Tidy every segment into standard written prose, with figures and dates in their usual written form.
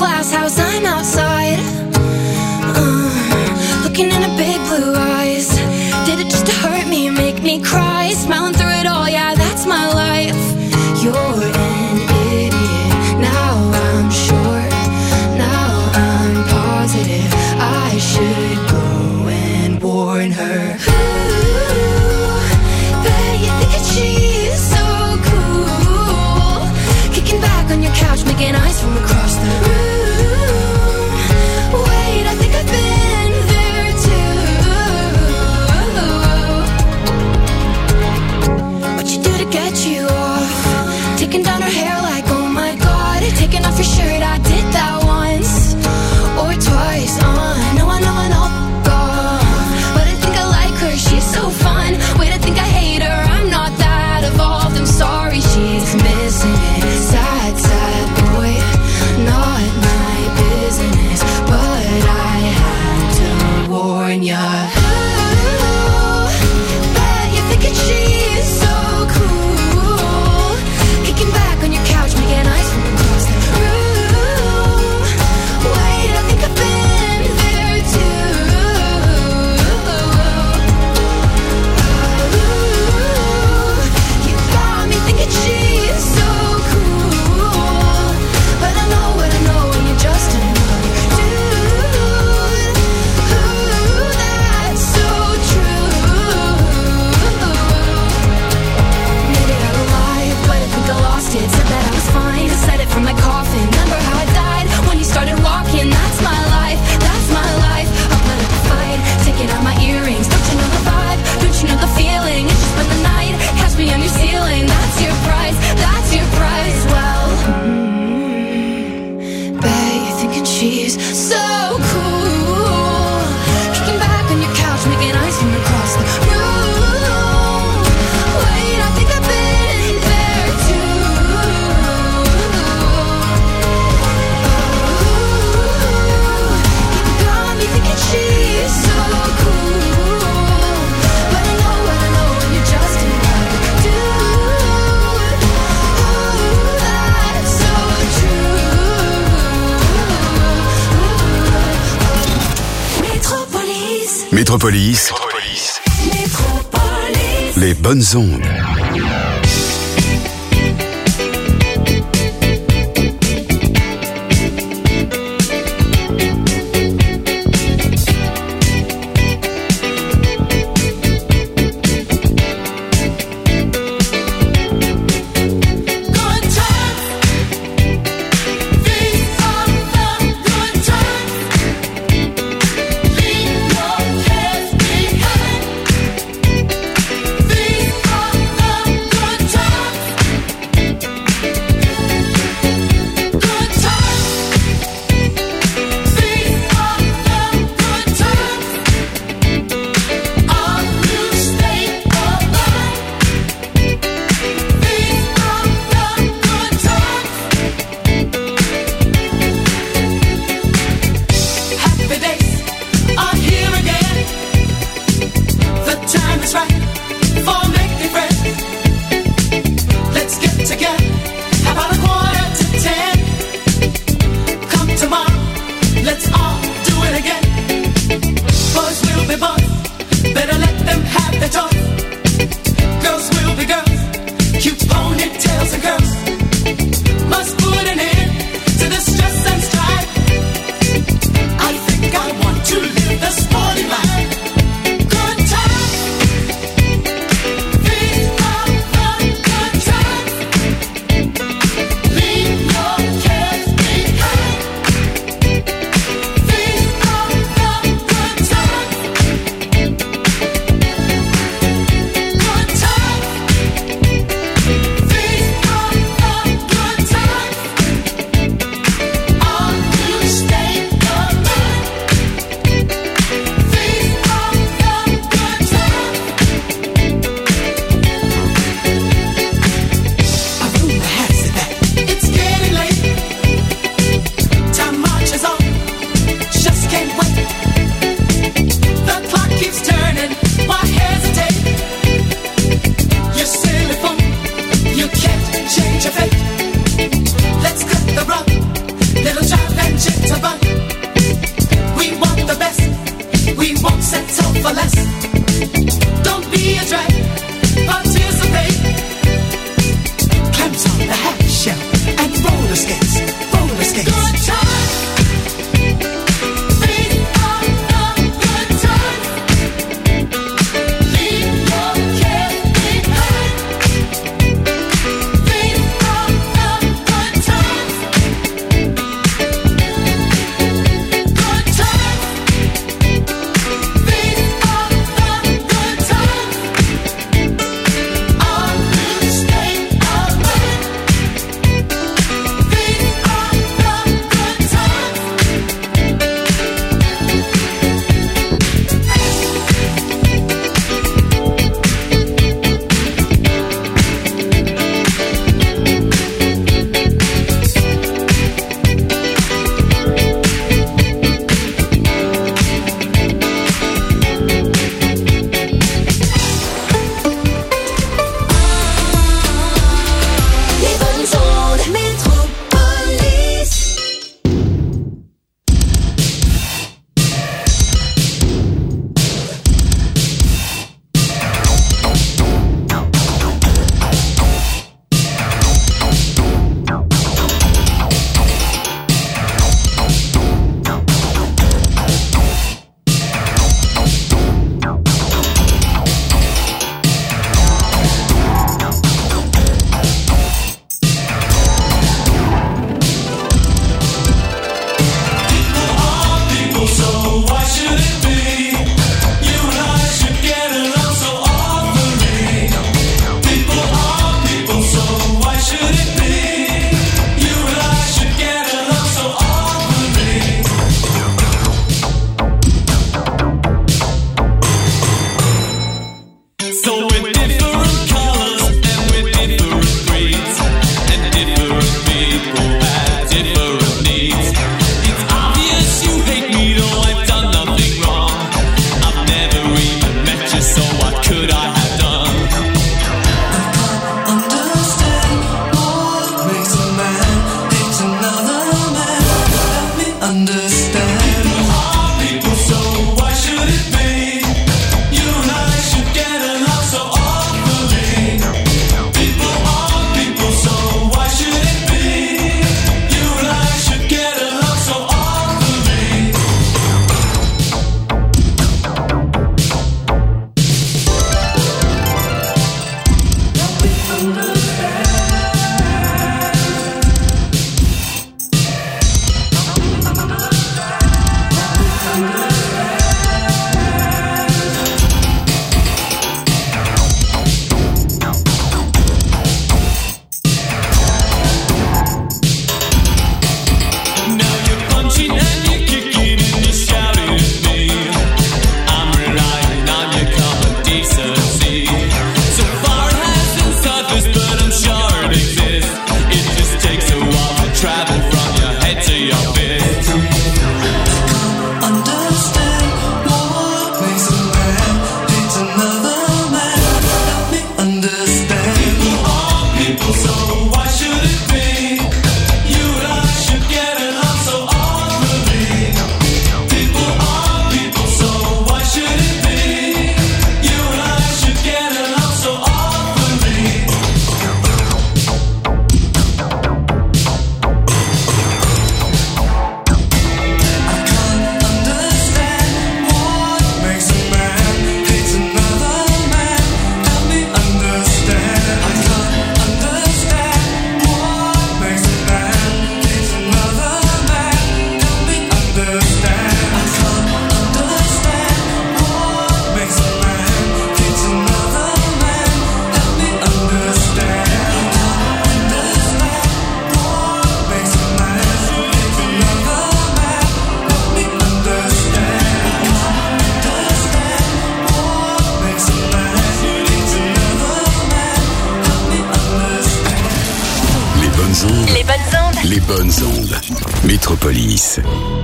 glass house, I'm outside, looking in her big blue eyes. Did it just to hurt me, make me cry? Smiling through it all, yeah, that's my life. You're an idiot, now I'm sure, now I'm positive I should go and warn her. Ooh, bet you think that she's so cool, kicking back on your couch, making eyes from across the room. Wait, I think I've been there too. What you do to get you off? Taking down her hair like, oh my god. Taking off your shirt, I did that once or twice. I know, God. But I think I like her, she's so fun. Wait, I think I hate her, I'm not that evolved. I'm sorry, she's missing it. Sad, sad boy, not my business, but I had to warn ya. Ooh, bet you're thinking she's so cool, kicking back on your couch, making eyes from across the room. Wait, I think I've been there too. Ooh, you got me thinking she's so cool, but I know what I know, and you're just another dude. Ooh, that's so true. Made it out alive, but I think I lost it. Said that I was fine, said it from my coffin. Remember how I died when you started walking? That's my life, that's my life. I'll put up a fight, taking out my earrings. Don't you know the vibe? Don't you know the feeling? It's just been the night, catch me on your ceiling. That's your price, that's your price. Well, bet you're thinking she's so cool, kicking back on your couch, making eyes from across the room. Wait, I think I've been there too. You got me thinking she's so cool, but I know what I know, and you're just another dude. Ooh, that's so true. Métropolis. Les bonnes ondes. shout, and roller skates, roller skates. Good time. Les bonnes ondes. Métropolis.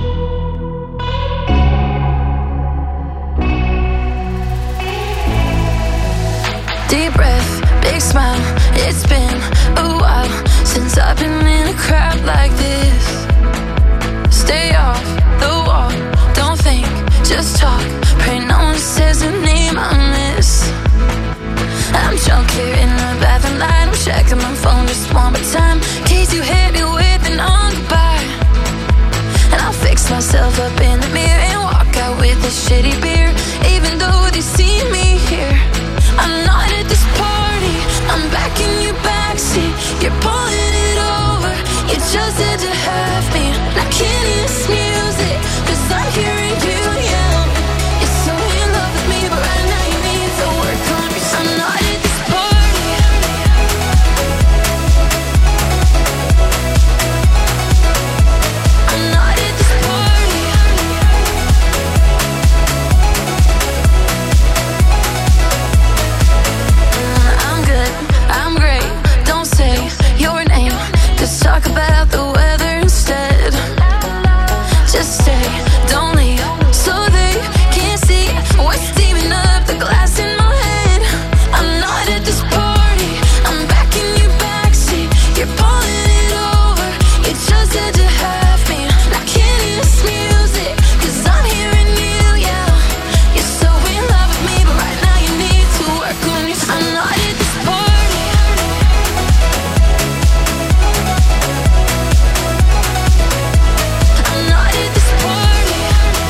Deep breath, big smile. It's been a while since I've been in a crowd like this. Stay off the wall, don't think, just talk. Pray no one says the name I miss. I'm drunk here in the bathroom light. I'm checking my phone just one more time. said to have me. I can't hear this music, 'cause I'm hearing you yell. You're so in love with me, but right now you need to work on me. I'm not at this party. I'm not at this party. I'm good, I'm great. Don't say your name, 'cause talk about the weather instead. Just stay, don't leave, so they can't see what's steaming up the glass in my head. I'm not at this party, I'm back in your backseat. You're pulling it over, you just had to have me. I can't hear this music, 'cause I'm hearing you, yeah. You're so in love with me, but right now you need to work on you. I'm not at this party. I'm not at this party.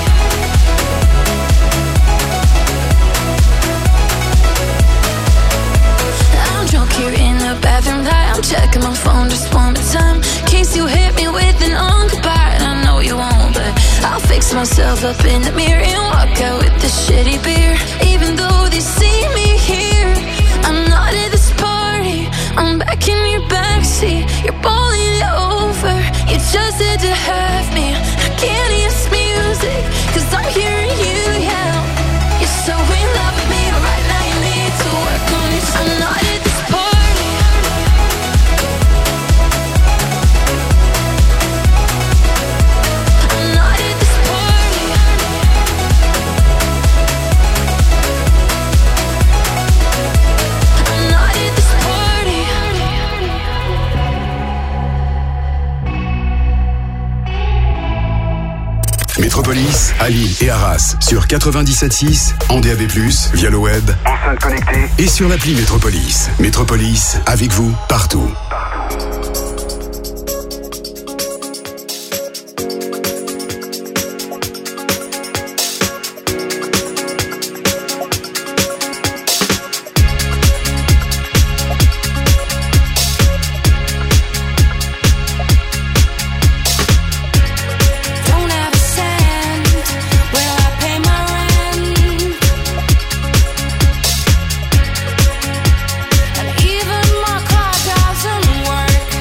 I'm drunk here in the bathroom light. I'm checking my phone just one more time, in case you hit me with an goodbye. And I know you won't, but I'll fix myself up in the mirror and walk out with this shitty beer. Even though they see me here, I'm not at this party. I'm back in your backseat. You're balling it over. You just had to have me. I can't hear this music, 'cause I'm hearing you yell. You're so in love with me, but right now you need to work on it. I'm not at this party. I'm not at this party. I'm not at this party. Métropolis, à Lille et Arras sur 97.6, en DAB+, via le web, Enceinte connectée. et sur l'appli Métropolis. Métropolis, avec vous, partout. Don't have a cent. Will I pay my rent? And even my car doesn't work.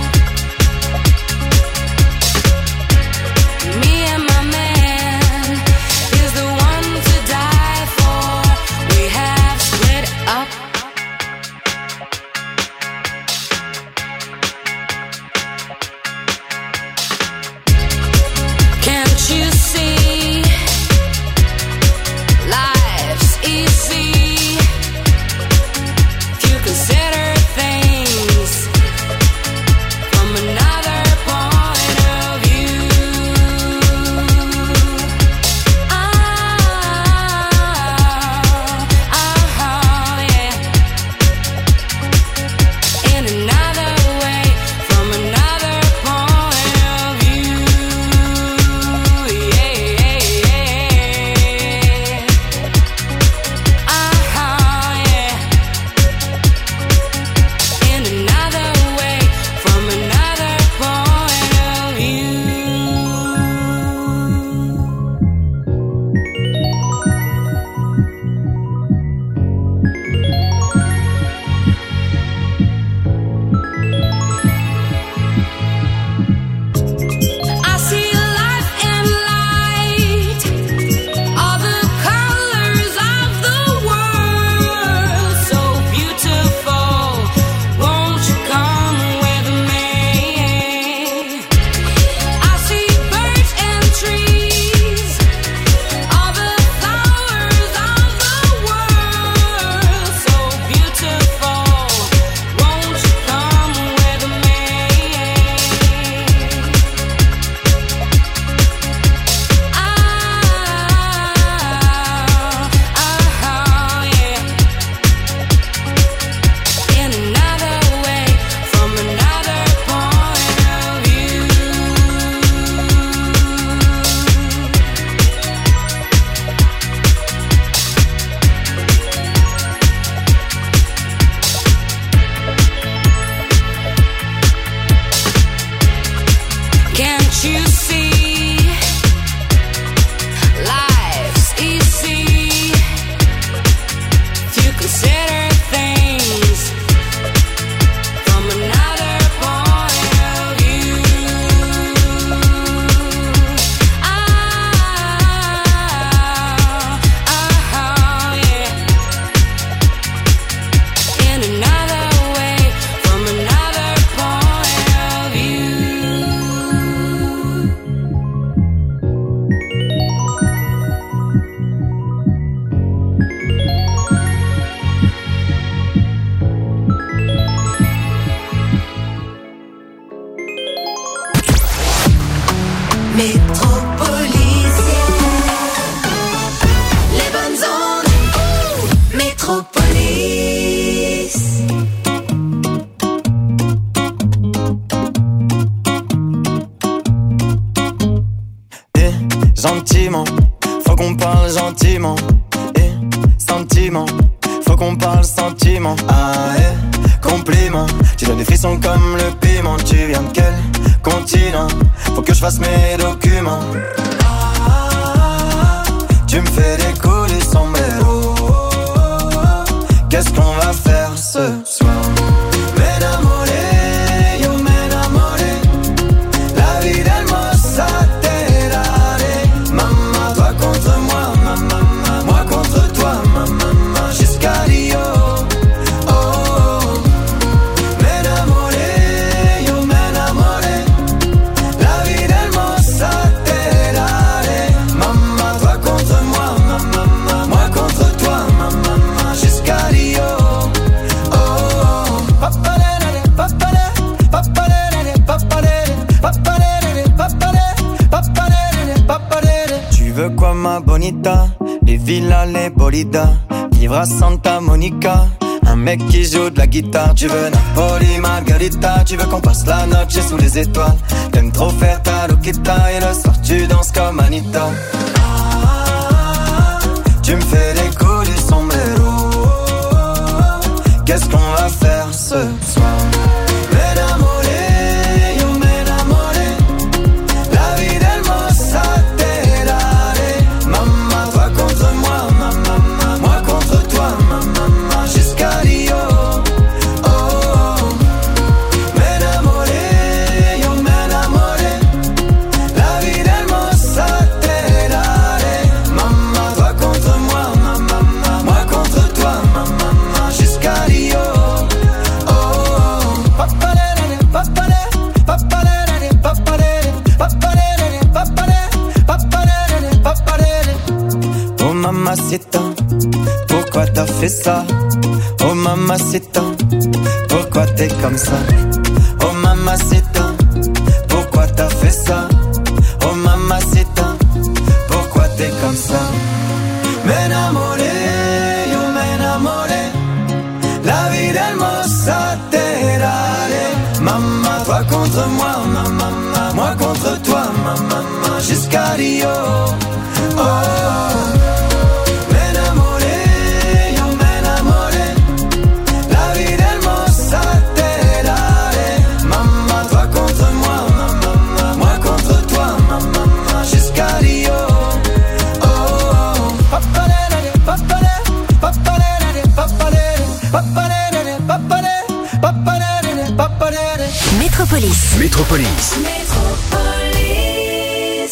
you see, life's easy if you consider things from another point of view. Yeah. In another way, from another point of view. Métropolis, les bonnes ondes. Métropolis. Gentiment, faut qu'on parle gentiment. Et sentiment, faut qu'on parle sentiment. Ah, compliment, tu donnes des frissons comme le piment. Tu viens de quel continent? Faut que je fasse mes documents. Tu me fais décoller sombrero. Qu'est-ce qu'on va faire ce soir? M'enamoré, yo m'enamoré. La vie d'hermosa te daré. Maman, toi contre moi, maman, moi contre toi, maman, jusqu'à Rio. Oh, m'enamoré, yo m'enamoré. La vie d'hermosa te daré. Maman, toi contre moi, maman, moi contre toi, maman, jusqu'à Rio. Oh, papalere, papalere, papalere, papalere, papalere, papalere, papalere, papalere. Tu veux quoi ma bonita? Les villas, les bolidas, vivre à Santa Monica. Un mec qui joue de la guitare. Tu veux Napoli, Margarita. Tu veux qu'on passe la noche sous les étoiles. T'aimes trop faire ta loquita. Et le soir tu danses comme Anita. Tu me fais décoller sombrero. Qu'est-ce qu'on va faire ce soir? M'enamoré, yo m'enamoré. La vie d'hermosa te daré. Maman, toi contre moi, maman, moi contre toi, maman, jusqu'à Rio. Oh, m'enamoré, yo m'enamoré. La vie d'hermosa te daré. Maman, toi contre moi, maman, moi contre toi, maman, jusqu'à Rio. Oh, papalere, papalere, papalere, papalere, papalere, papalere, papalere, papalere. Oh mamacita, pourquoi t'as fait ça? Oh mamacita, pourquoi t'es comme ça? Oh mamacita, pourquoi t'as fait ça? Oh mamacita, pourquoi t'es comme ça? M'enamoré, yo m'enamoré. La vie d'hermosa te daré. Maman, toi contre moi, maman, moi contre toi, maman, jusqu'à Rio. Oh, m'enamoré, yo m'enamoré. La vie d'hermosa te daré. Maman, toi contre moi, maman, moi contre toi, maman, jusqu'à Rio. Oh, papalere, papalere, papalere, papalere, papalere, papalere, papalere, papalere. Métropolis. Métropolis. Métropolis.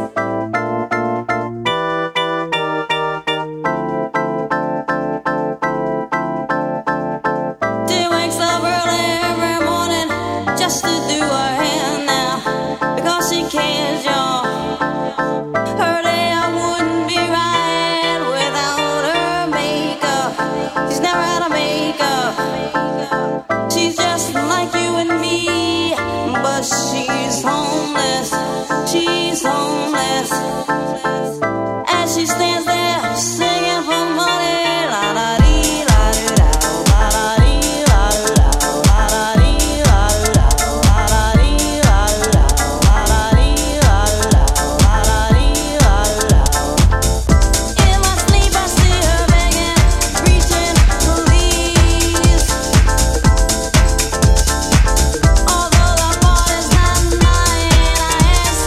She wakes up early every morning just to do her hair now because she cares, y'all. Her day I wouldn't be right without her makeup. She's never had a makeup. She's just like you and me, but she's homeless. She's homeless. As she stands there singing for money, la la dee la dee da, la la dee la dee da, la la dee la dee da, la la dee la dee da, la la dee la dee da, la la dee la dee da. In my sleep I see her begging, reaching please. Although the party's not mine, I ask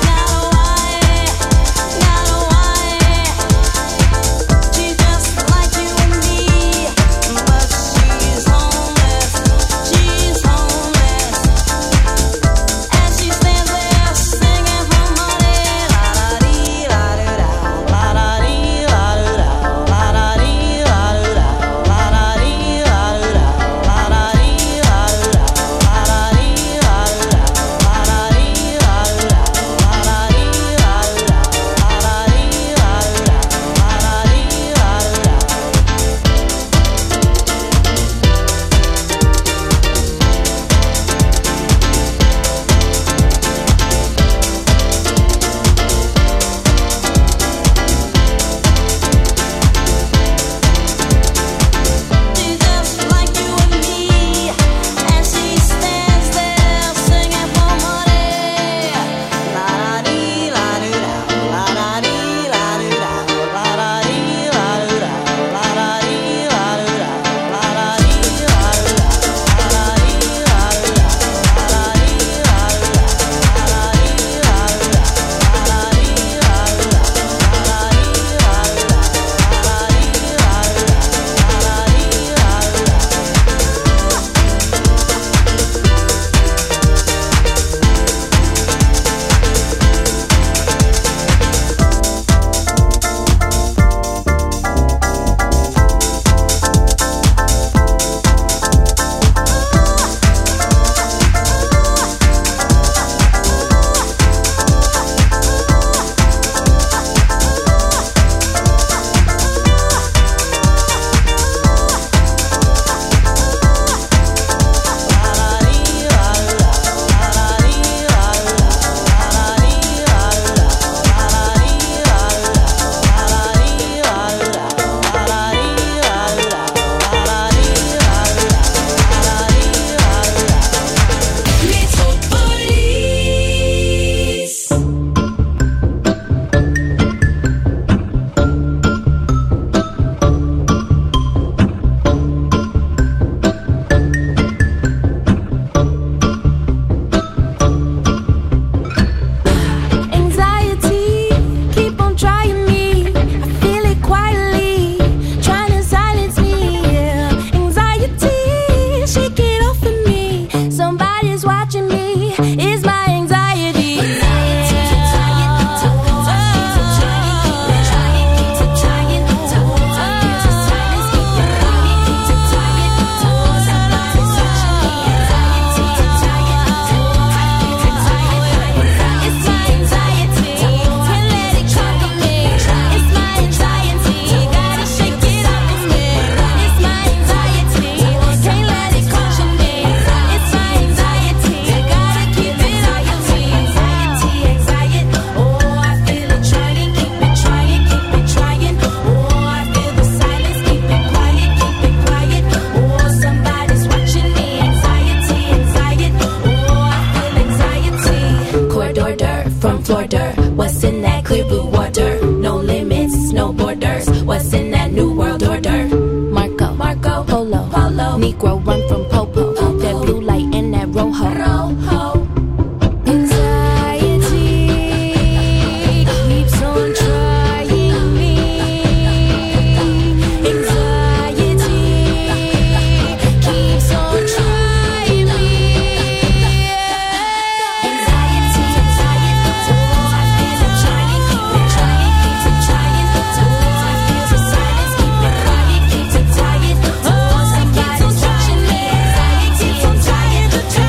disorder. What's in that clear blue water? No limits, no borders. What's in that new world order? Marco, Marco, Polo, Polo. Negro run from Popo. That blue light and that rojo. Rojo. Anxiety keeps on trying me. Anxiety keeps on trying me. Anxiety, so I feel I'm trying, keep on trying, keeps on trying. So I feel the silence, keep on crying, keeps on tired. Oh, somebody's watching me. Anxiety, I'm tired. Oh, I'm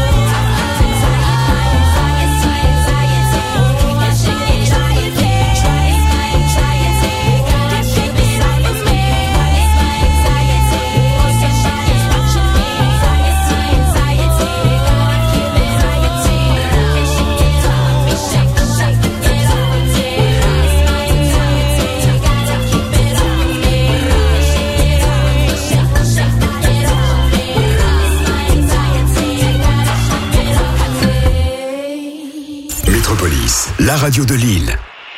Métropolis, la radio de Lille.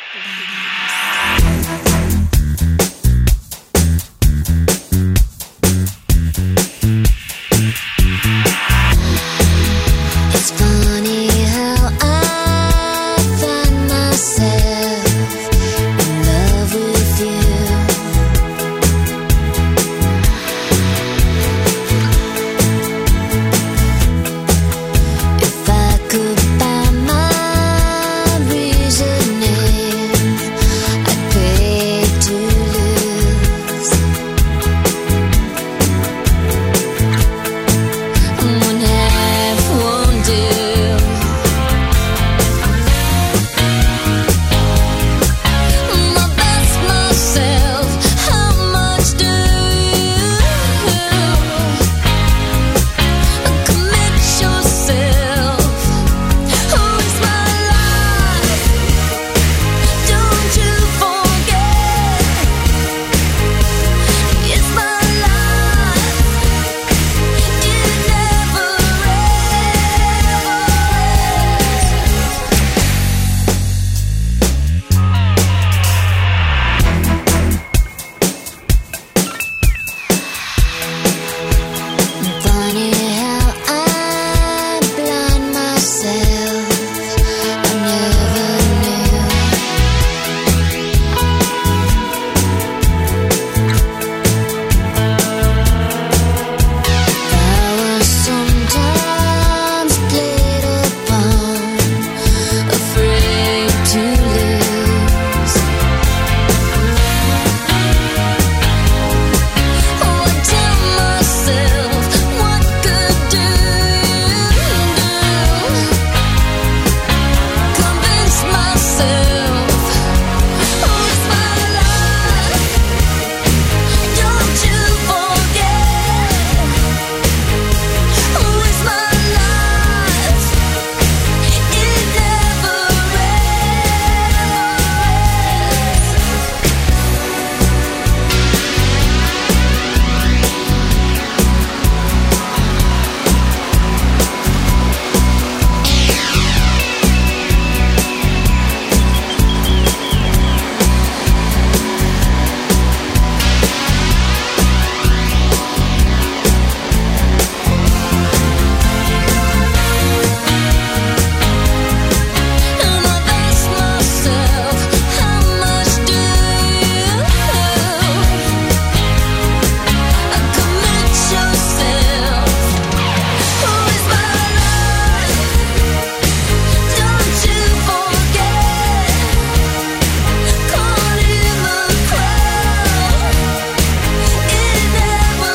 It's funny how I find myself in love with you. If I could find my reasoning, I'd pray to lose. One half won't do. My best myself, how much do you commit yourself? Who is my life? Don't you forget, it's my life. It never Funny how I blind myself. I never knew. I was sometimes played upon, afraid to lose. Oh, I tell myself, what good do you do? Convince myself, who's my life? Don't you forget, who is my life? It never And I've asked myself, how much do you commit yourself? Who is my life? Don't you forget, caught in the crowd. It never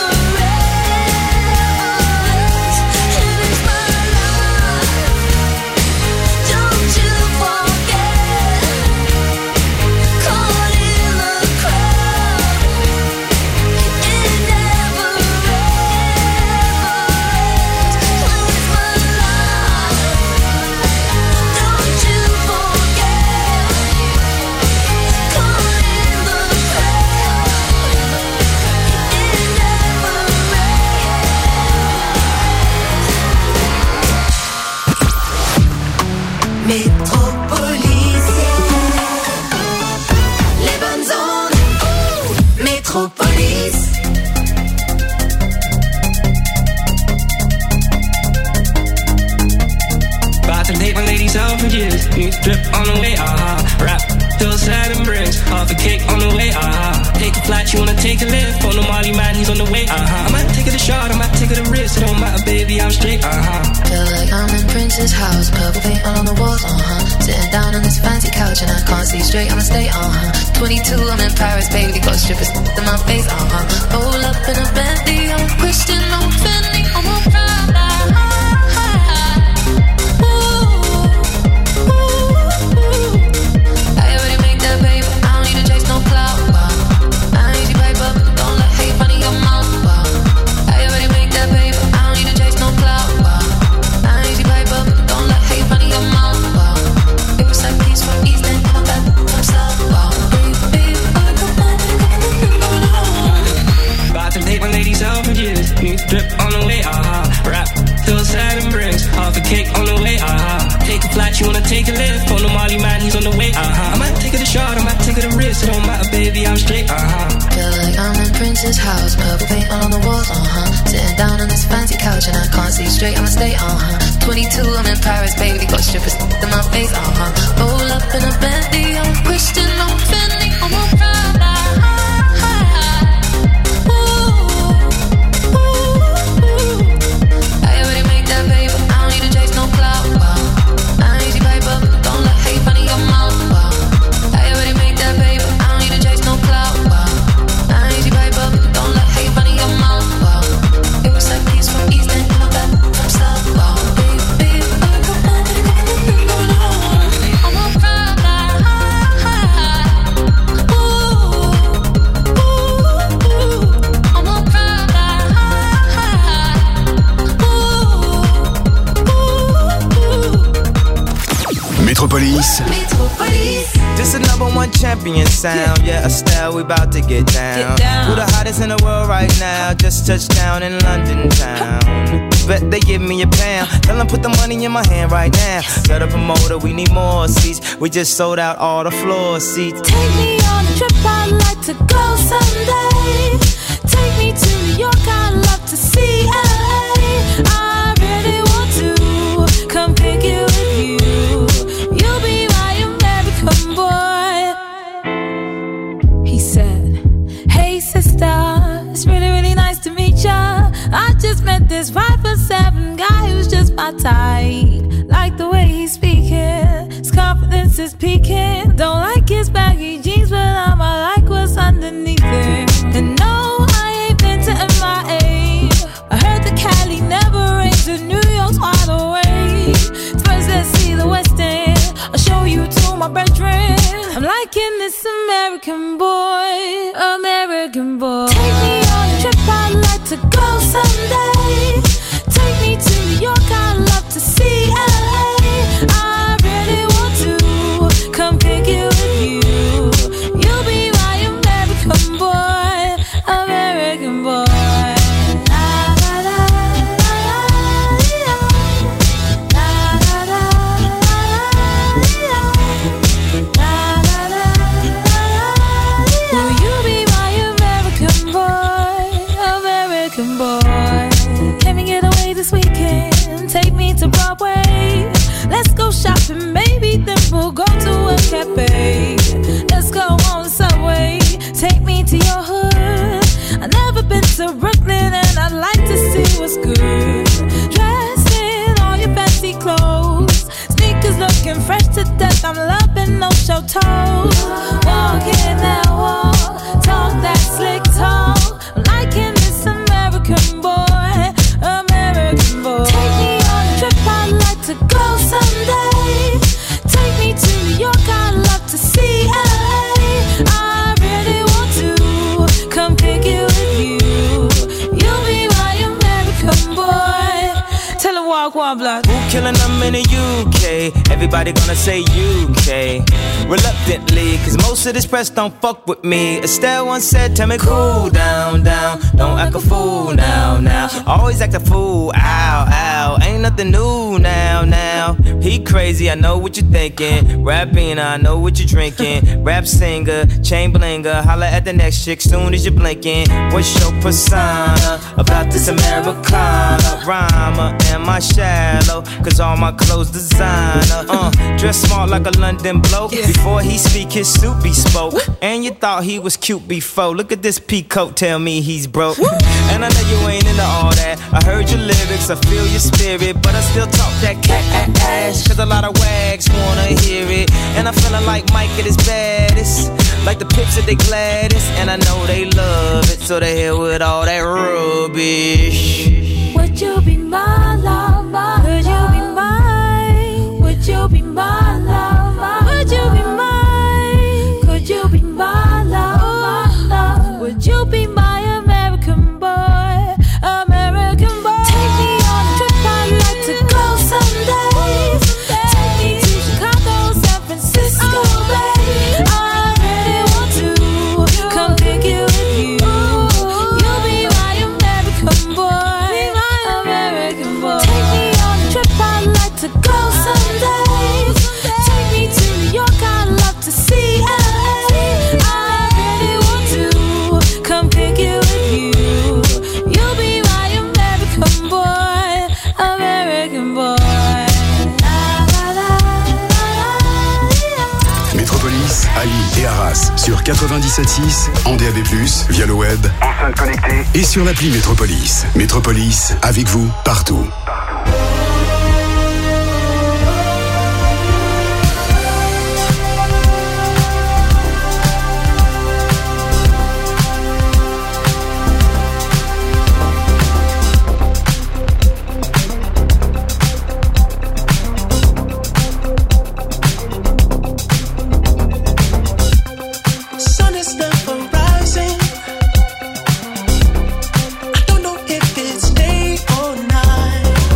ends. It is my life. Don't you forget, caught in the crowd. It never ends. Who is my life? Don't you forget, caught in the crowd. It never ends. Métropolis. my lady Selfridges. New drip on the way, rap, feel sad and bricks. Half a cake on the way, take a flight, you wanna take a lift. On the Molly man, he's on the way, I might take it a shot, I might take it a risk. It don't matter, baby, I'm straight, Feel like I'm in Prince's house, purple paint all on the walls, Sitting down on this fancy couch and I can't see straight, I'ma stay, 22, I'm in Paris, baby, got strippers in my face, Roll up in a Bentley, I'm Christian, I'm Fendi, I'm a Prada. I already make that paper, I don't need to chase no clout, I ain't easy paper, don't let hate funny your mouth, I already make that paper, I don't need to chase no clout, I ain't easy paper, don't let hate funny your mouth, it was like peace from East End, I'm back from South, About to take my lady Selfridges. New drip on the way, rap, feel sad and bricks. Half a cake on the way, take a flight, you wanna take a lift. On the Molly man, he's on the way, I might take it a shot, I might take it a risk. It don't matter, baby, I'm straight, Feel like I'm in Prince's house, purple paint all on the walls, Sitting down on this fancy couch and I can't see straight, I'ma stay, 22, I'm in Paris, baby, got strippers in my face, Roll up in a Bentley, I'm Christian, I'm Fendi, I'm a Prada. Metropolis. This a number one champion sound. Yeah, Estelle, we about to get down. Who the hottest in the world right now? Just touched down in London town. Bet they give me a pound. Tell them put the money in my hand right now. Got a promoter, we need more seats. We just sold out all the floor seats. Take me on a trip, I'd like to go someday. Take me to New York, I'd love to see LA. I really want to come pick you with you. You'll be my American boy. He said, hey sister, it's really, really nice to meet ya. I just met this 5'7" guy who's just my type. Like the way he's speaking, his confidence is peaking. Don't like his baggy jeans, but I'ma like what's underneath it. And no, I ain't been to MIA. I heard the Cali never rains, and New York's wide awake. First let's see the West End, I'll show you to my bedroom. I'm liking this American boy, American boy. Take me on a trip, I'd like to go someday. Take me to New York, I'd love to see LA. I really want to come pick you with you. You'll be my American boy, American boy. Will you be my American boy, American boy? Can we get away this weekend? Take me to Broadway. Let's go shopping, maybe then we'll go to a cafe. Let's go on the subway. Take me to your hood. I've never been to Brooklyn and I'd like to see what's good. Dressed in all your fancy clothes, sneakers looking fresh to death. I'm loving no show toes. Walking that walk, talk that slick talk. I'm liking this American boy, American boy. Take me on a trip, I'd like to go someday. Take me to New York, I'd love to see LA. I really want to come pick you with you. You'll be my American boy. Tell him walk one block. Who killing them in the UK? everybody gonna say UK. Reluctantly, cause most of this press don't fuck with me. Estelle once said, tell me cool down, down. Don't act a fool now, now. Always act a fool, ow, ow. Ain't nothing new now, now. He crazy, I know what you're thinking. Rapping, I know what you're drinking. Rap singer, chain blinger. Holla at the next chick soon as you're blinking. What's your persona about this Americana? Rhymer, am I shallow? Cause all my clothes designer. Dress smart like a London bloke. Before he speak, his suit be spoke. And you thought he was cute before. Look at this peacoat, tell me he's broke. And I know you ain't into all that. I heard your lyrics, I feel your spirit, but I still talk that cat ass. Cause a lot of wags wanna hear it. And I'm feeling like Mike at his baddest. Like the pips at they gladdest. And I know they love it, so they hell with all that rubbish. Would you be my lover? Would you be mine? Would you be my lover? Would you be mine? Could you be my lover? Would you be my American boy? American boy. Take me on a trip, I'd like to go someday. Take me to Chicago, San Francisco, babe. I really want to come pick you with you. You'll be my American boy. American boy. Take me on a trip, I'd like to go someday. Take me to New York, I'd love to see LA. I really want to come pick you with you. You'll be my American boy, American boy. Métropolis, à Lille et Arras sur 97.6, en DAB+, via le web, enceinte connectée et sur l'appli Métropolis. Métropolis, avec vous, partout. Sun is never rising. I don't know if it's day or night.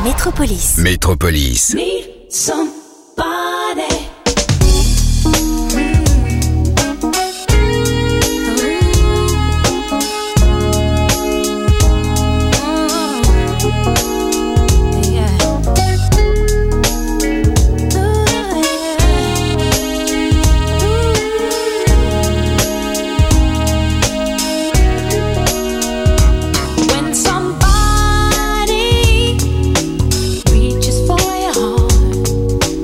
Métropolis. Métropolis. Need somebody. When somebody reaches for your heart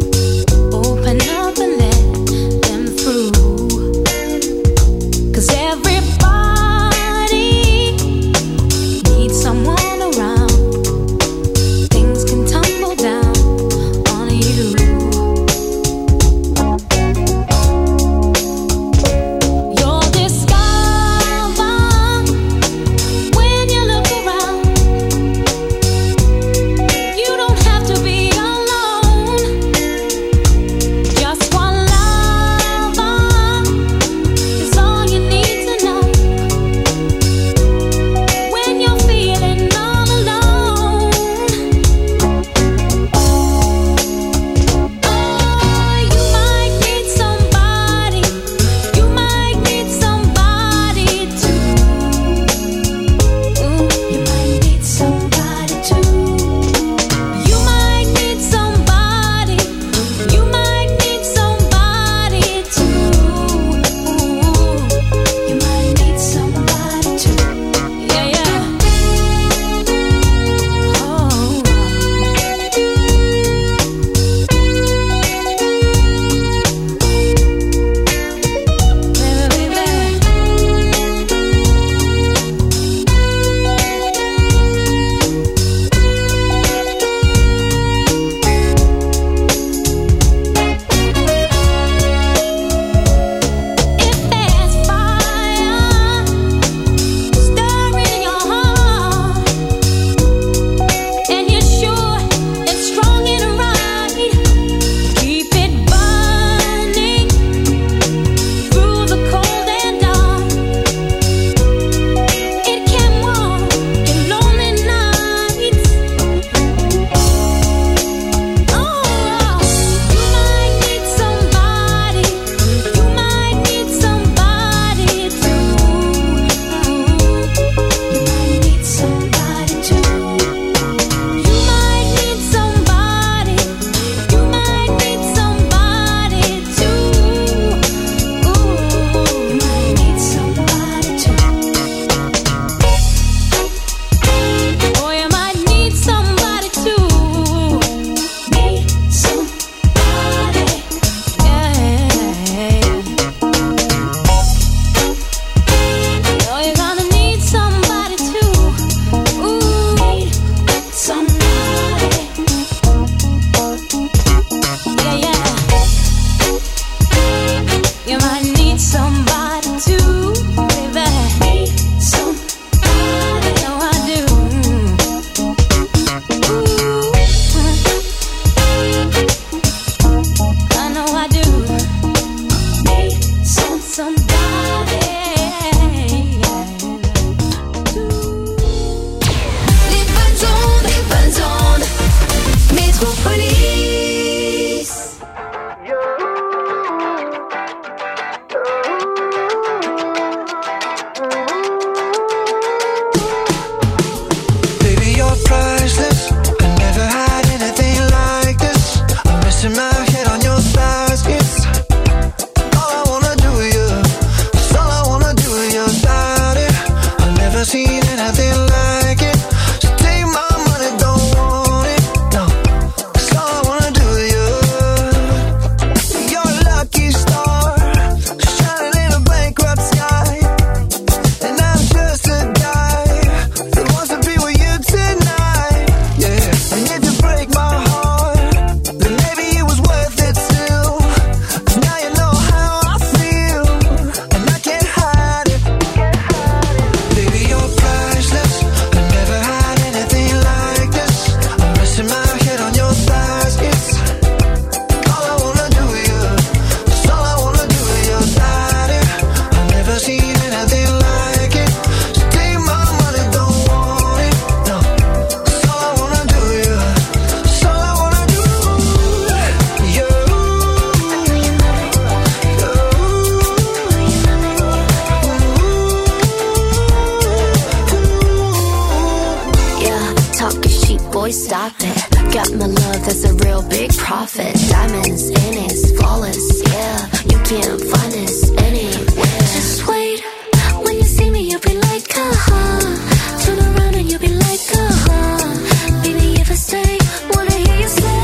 boy, stop it. Got my love, that's a real big profit. Diamonds in it, flawless, yeah. You can't find this anywhere. Just wait, when you see me, you'll be like, turn around and you'll be like, baby, if I stay, wanna hear you say.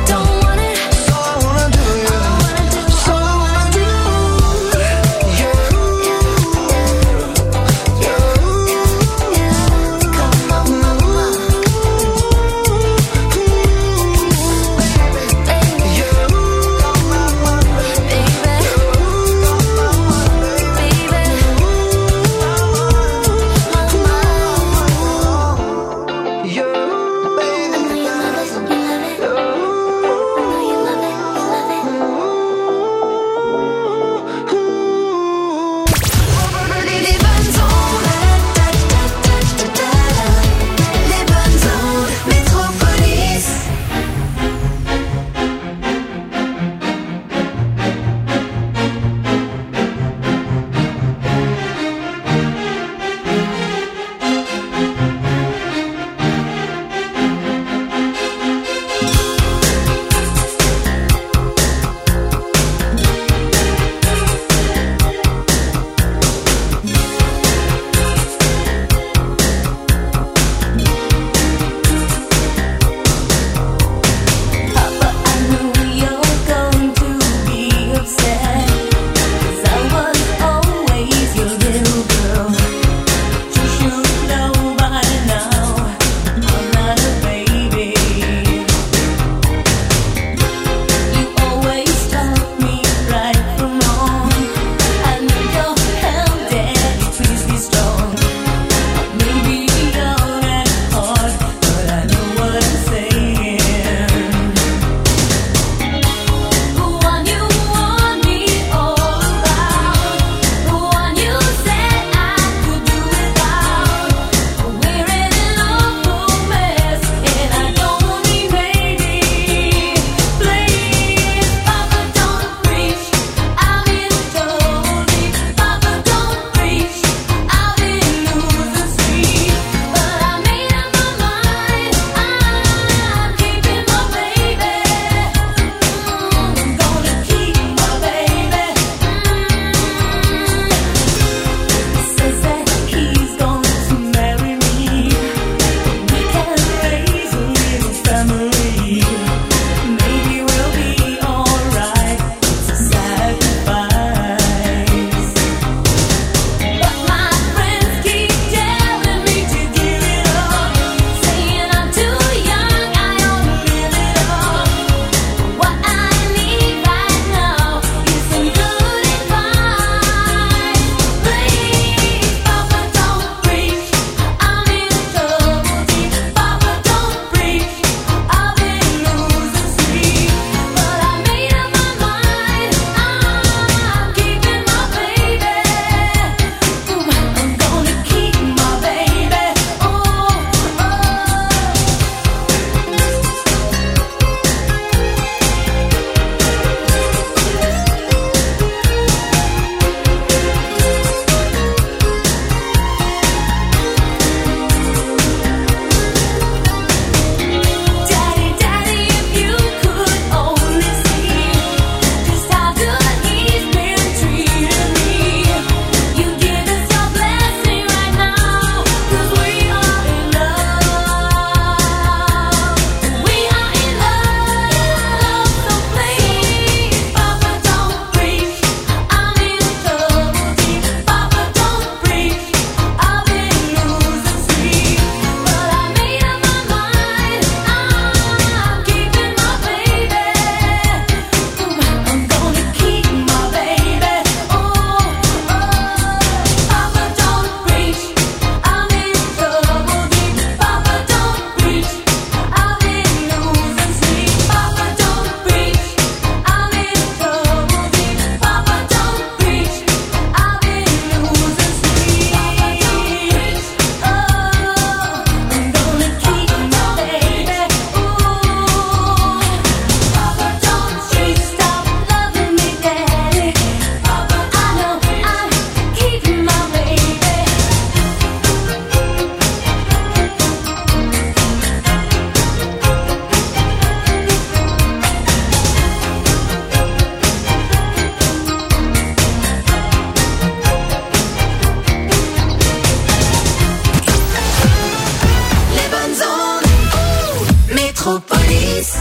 Yeah. Metropolis.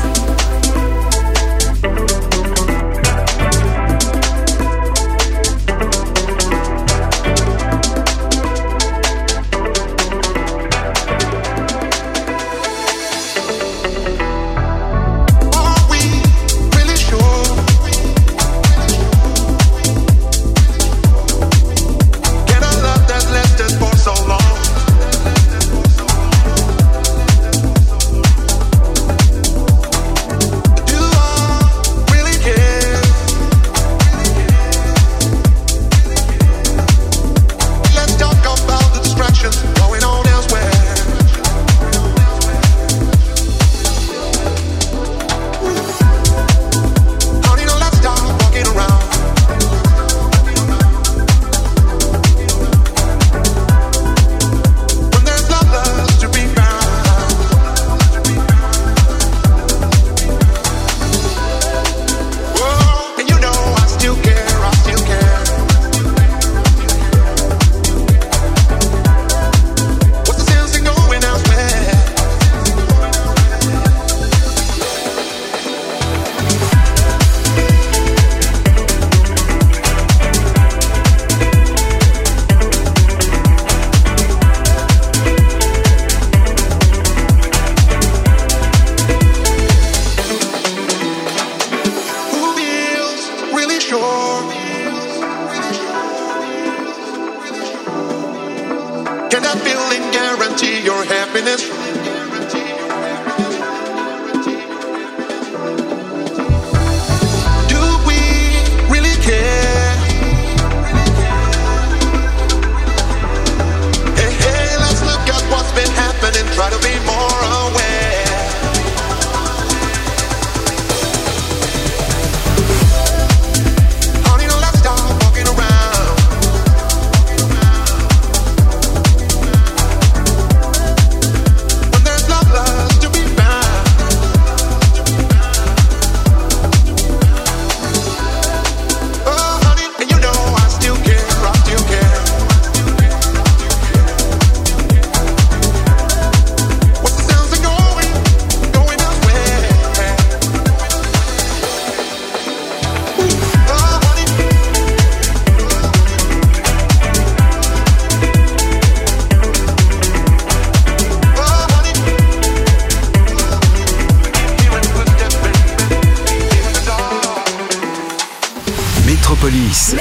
Métropolis.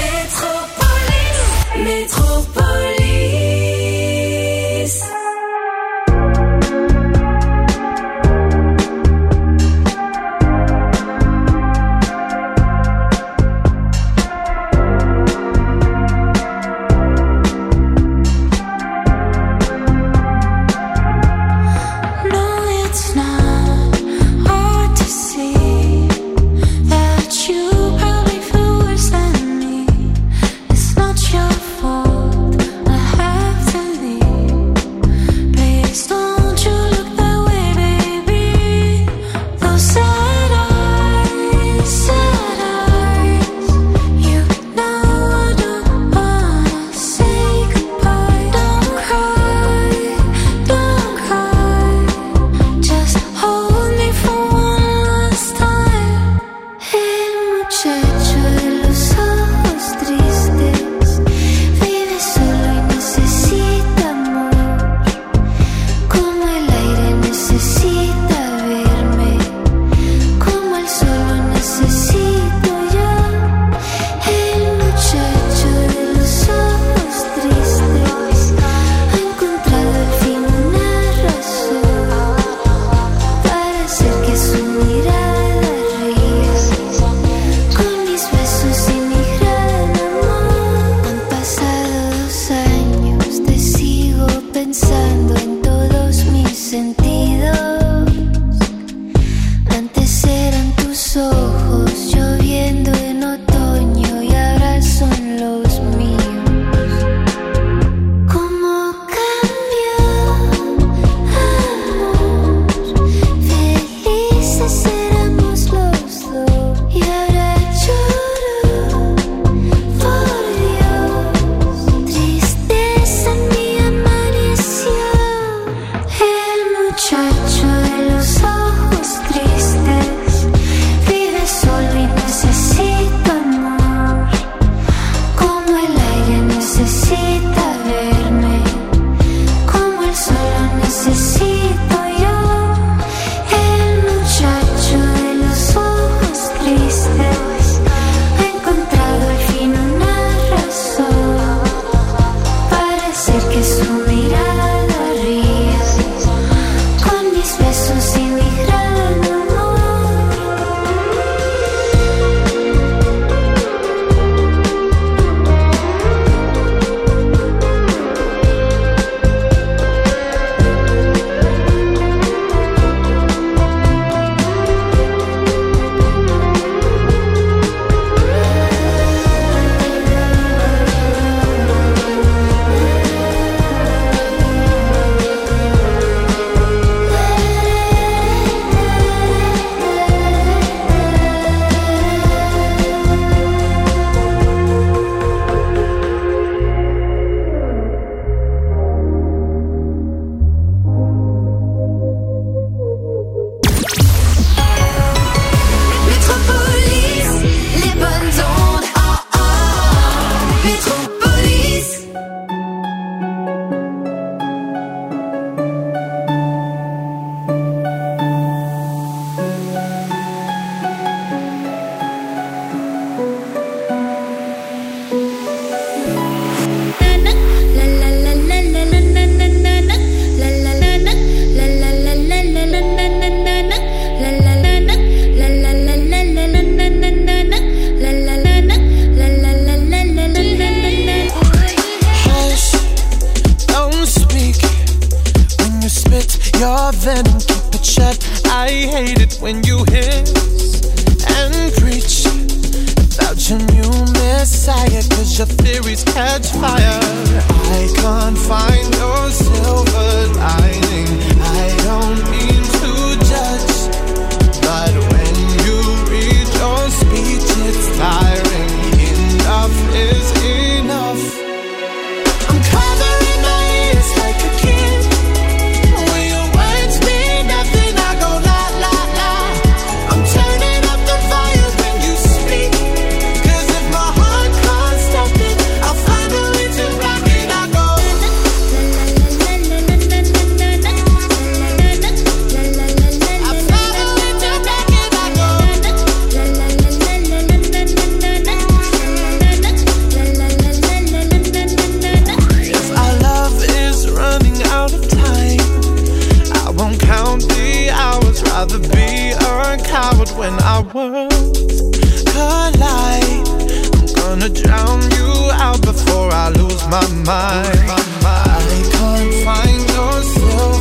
It's not your fault. vent and keep it shut. I hate it when you hiss and preach about your new messiah, 'cause your theories catch fire. I can't find your silver lining. I don't mean to judge, but when you read your speech, it's tiring. Enough is enough. I'm covering my ears like a kid. When your words mean nothing, I go la la la. I'm turning up the volume when you speak, 'cause if my heart can't stop it, I'll find a way to rock it. I go rather be a coward when our worlds collide. I'm gonna drown you out before I lose my mind. I can't find yourself